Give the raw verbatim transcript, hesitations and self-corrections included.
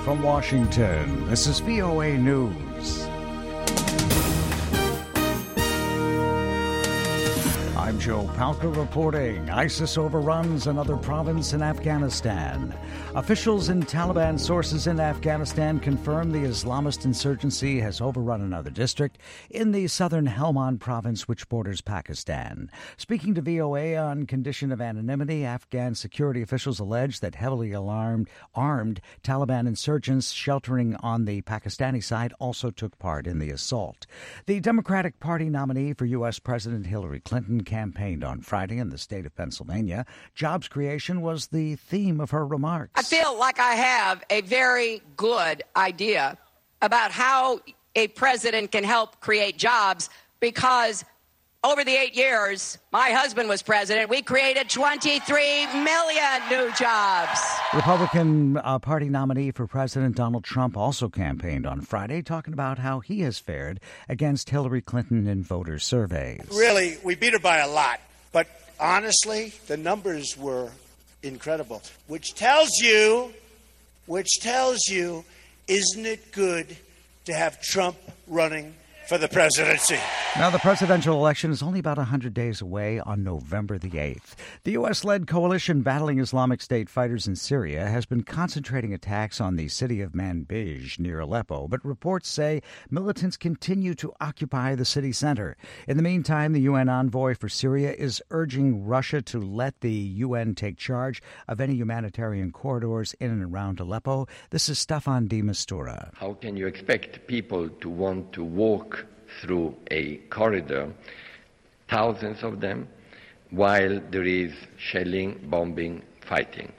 from Washington, this is V O A News. I'm Joe Palca reporting. ISIS overruns another province in Afghanistan. Officials and Taliban sources in Afghanistan confirm the Islamist insurgency has overrun another district in the southern Helmand province, which borders Pakistan. Speaking to V O A on condition of anonymity, Afghan security officials allege that heavily alarmed, armed Taliban insurgents sheltering on the Pakistani side also took part in the assault. The Democratic Party nominee for U S President Hillary Clinton campaigned on Friday in the state of Pennsylvania. Jobs creation was the theme of her remarks. I feel like I have a very good idea about how a president can help create jobs, because over the eight years my husband was president, we created twenty-three million new jobs. Republican uh, Party nominee for President Donald Trump also campaigned on Friday, talking about how he has fared against Hillary Clinton in voter surveys. Really, we beat her by a lot. But honestly, the numbers were incredible, which tells you, which tells you, isn't it good to have Trump running for the presidency? Now, the presidential election is only about one hundred days away on November the eighth. The U S-led coalition battling Islamic State fighters in Syria has been concentrating attacks on the city of Manbij near Aleppo, but reports say militants continue to occupy the city center. In the meantime, the U N envoy for Syria is urging Russia to let the U N take charge of any humanitarian corridors in and around Aleppo. This is Staffan de Mistura. How can you expect people to want to walk through a corridor, thousands of them, while there is shelling, bombing, fighting?